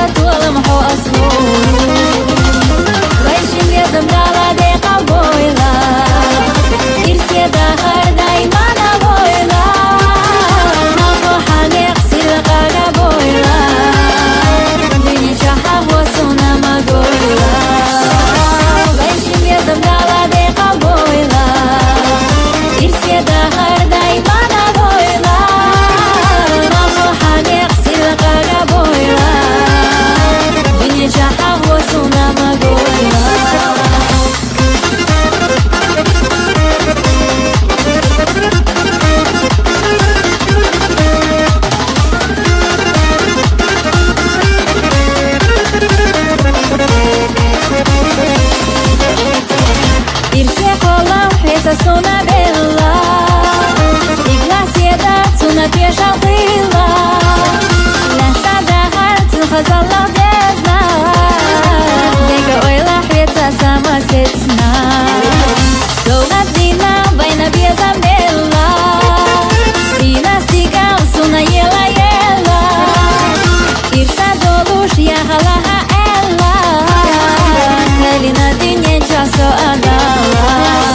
Sona bella, stigla siedat una piesza bella, lascia da hartu khazalla dezna, dega oila hweta sama setsna, sogat dina baina bieza bella, sina stigal suna yela yela, irsa dolush ya halaha ella, kalina dinye chaso adala.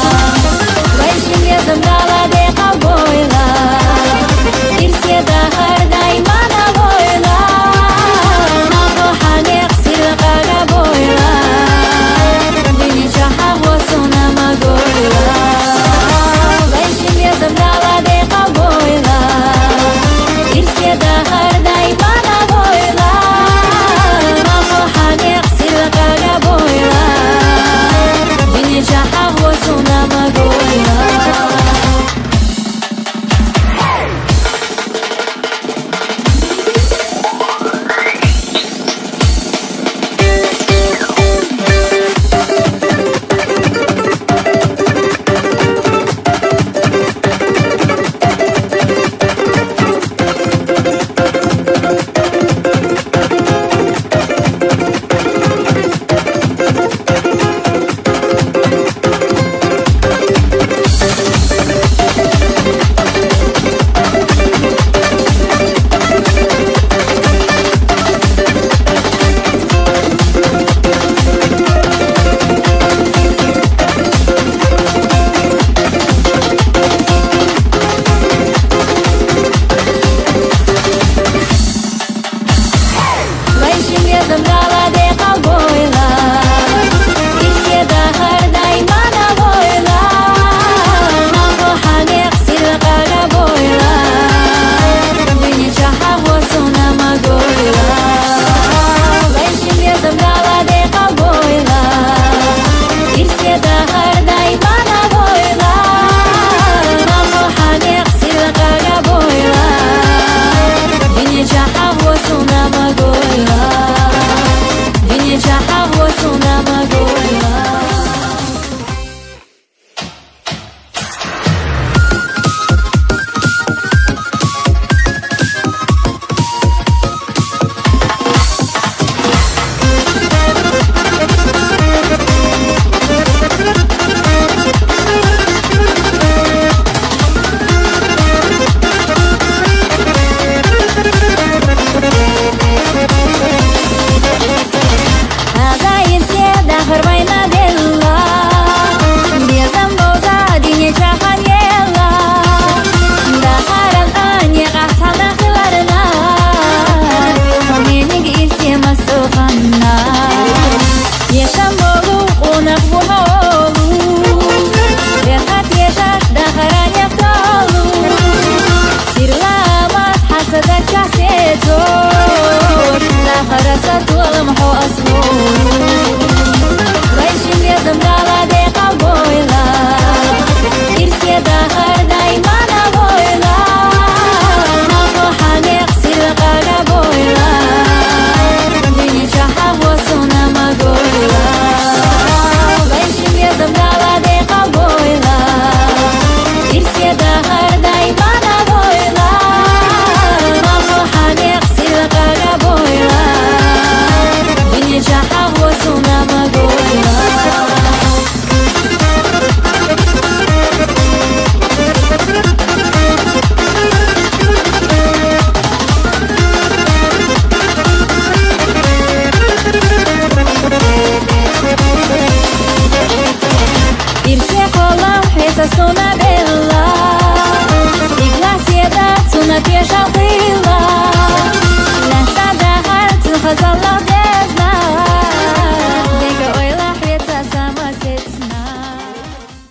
Zamrala de kaboyla, irse da harda imana boyla, naho hanek silqa gaboyla, dini chaha hosuna magoyla. Vaishim ya zamrala de kaboyla, irse da harda imana boyla, naho hanek silqa gaboyla, dini chaha hosuna magoyla. Zamrala de kaboyla, irse da harda imana boyla, naho hanek silqa gaboyla, dini chaha hosuna magoyla. Vaishim ya zamrala de kaboyla, irse da harda imana boyla, naho hanek silqa gaboyla, dini chaha hosuna magoyla. Chaha hosuna magoyla. Rasa tua lamho aslo